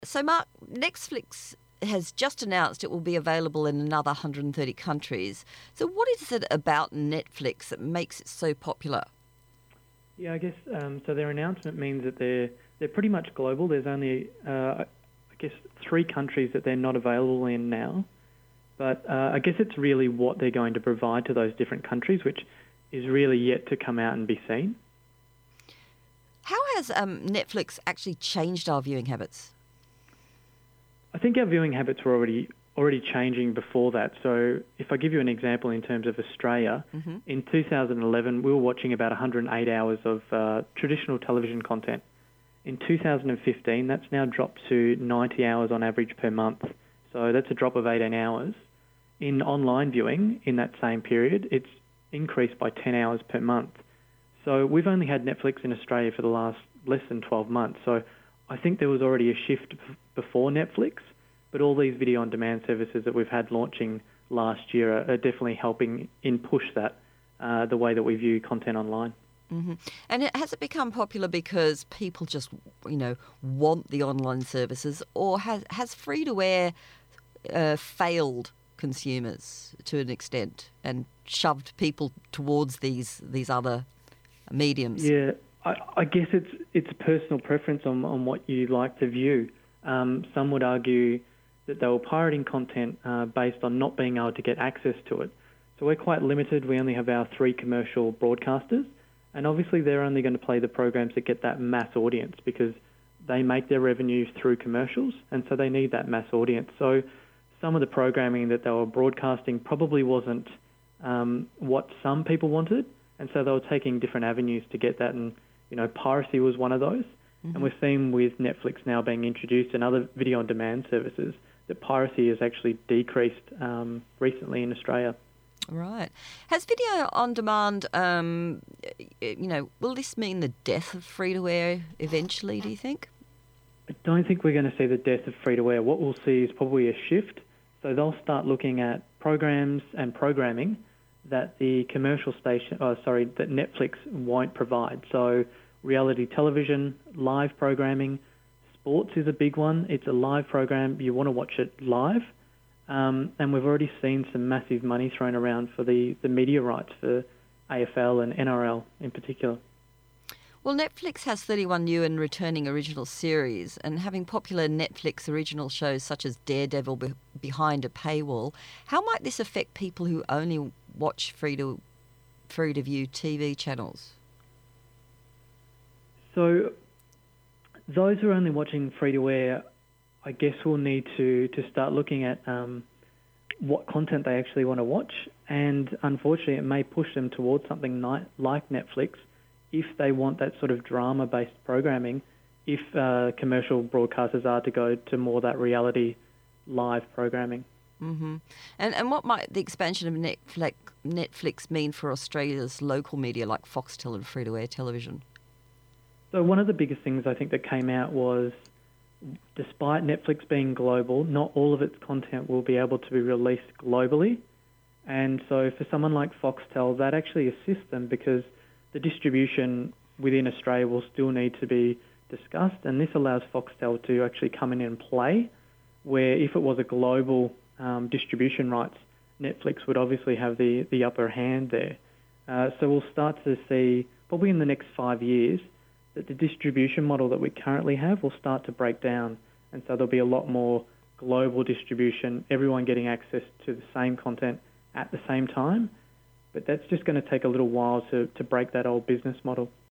So, Mark, Netflix has just announced it will be available in another 130 countries. So what is it about Netflix that makes it so popular? Yeah, I guess so. Their announcement means that they're pretty much global. There's only, I guess, 3 countries that they're not available in now. But I guess it's really what they're going to provide to those different countries, which is really yet to come out and be seen. How has Netflix actually changed our viewing habits? I think our viewing habits were already changing before that. So if I give you an example in terms of Australia, in 2011 we were watching about 108 hours of traditional television content. In 2015 that's now dropped to 90 hours on average per month. So that's a drop of 18 hours. In online viewing in that same period, it's increased by 10 hours per month. So we've only had Netflix in Australia for the last less than 12 months. So I think there was already a shift before Netflix, but all these video-on-demand services that we've had launching last year are definitely helping push that, the way that we view content online. And has it become popular because people just, want the online services, or has free-to-air failed consumers to an extent and shoved people towards these other mediums? Yeah, I guess it's personal preference on what you like to view. Some would argue that they were pirating content based on not being able to get access to it. So we're quite limited. We only have our 3 commercial broadcasters, and obviously they're only going to play the programs that get that mass audience because they make their revenue through commercials, and so they need that mass audience. So some of the programming that they were broadcasting probably wasn't what some people wanted, and so they were taking different avenues to get that, and piracy was one of those. And we're seeing with Netflix now being introduced and other video-on-demand services that piracy has actually decreased recently in Australia. Right. Has video-on-demand, will this mean the death of free-to-air eventually, do you think? I don't think we're going to see the death of free-to-air. What we'll see is probably a shift. So they'll start looking at programs and programming that the commercial that Netflix won't provide. So reality television, live programming, sports is a big one. It's a live program. You want to watch it live. And we've already seen some massive money thrown around for the media rights for AFL and NRL in particular. Well, Netflix has 31 new and returning original series, and having popular Netflix original shows such as Daredevil behind a paywall, how might this affect people who only watch free-to-view TV channels? So those who are only watching free-to-air, I guess will need to start looking at what content they actually want to watch, and unfortunately it may push them towards something like Netflix if they want that sort of drama-based programming, if commercial broadcasters are to go to more that reality live programming. And what might the expansion of Netflix mean for Australia's local media like Foxtel and free-to-air television? So one of the biggest things I think that came out was, despite Netflix being global, not all of its content will be able to be released globally. And so for someone like Foxtel, that actually assists them because the distribution within Australia will still need to be discussed, and this allows Foxtel to actually come in and play, where if it was a global distribution rights, Netflix would obviously have the upper hand there. So we'll start to see, probably in the next 5 years, that the distribution model that we currently have will start to break down, and so there'll be a lot more global distribution, everyone getting access to the same content at the same time. But that's just going to take a little while to break that old business model.